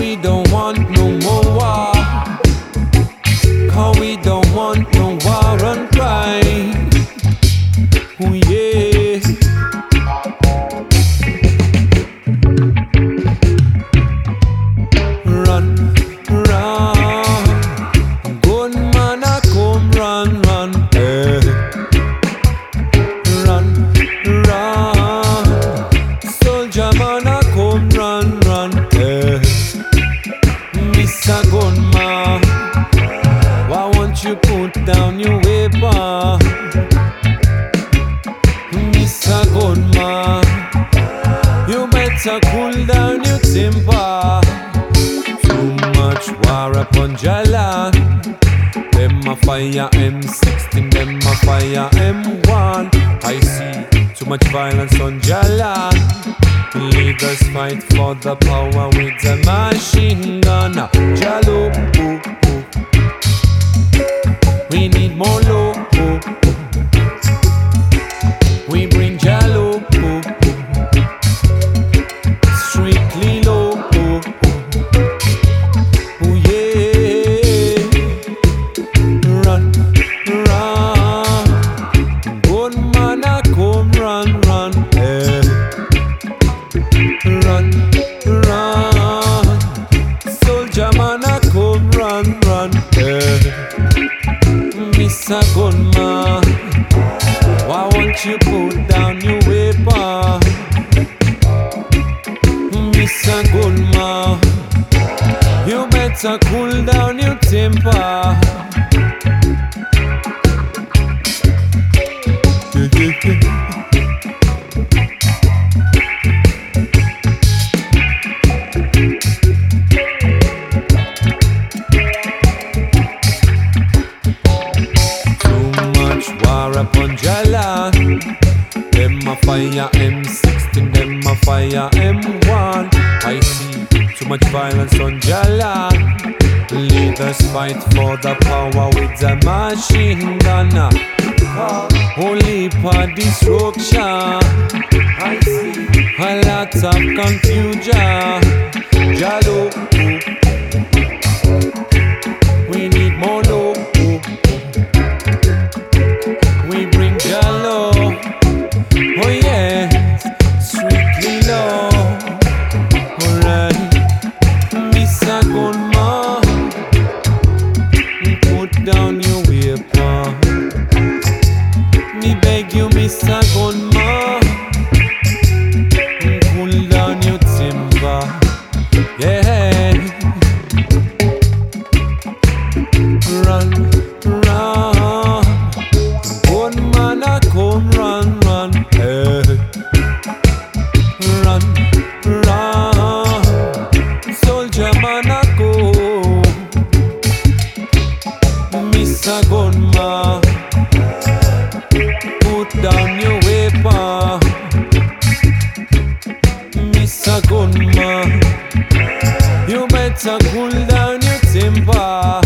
we don't want no more war. 'Cause we don't want no war and crime. Oh yeah. Run, run. Gunman a come run, run. Run, run. Soldier man a come run, run. Mr. Gunman, why won't you put down your weapon? Mr. Gunman, you better cool down your temper. Too much war upon Jalan. Them a fire M16, them a fire M1. I see too much violence on Jalan. Leaders fight for the power with the machine gun. Jalo, we need more low. We bring Jalo, strictly low. Oh yeah, run, run. Gunman a come run, run. Run, run. Soldier man a come run, run. Mr. Gunman, why won't you put down your weapon? Mr. Gunman, you better cool down your temper. War upon Jalan. Them a fire M16, them a fire M1. I see too much violence on Jalan. Leaders fight for the power with the machine gun. Only for destruction. I see a lot of confusion. Jalo, we need more low. We bring Jalo, oh yes, strictly low. Alright, Mr. Gunman, put down your weapon. Me beg you, Mr. Gunman, cool down your timber. Yeah, run, run. Gunman a come run, run. Run, run. Soldier man a go. Mr. Gunman, put down your weapon. Mr. Gunman, you better cool down your temper.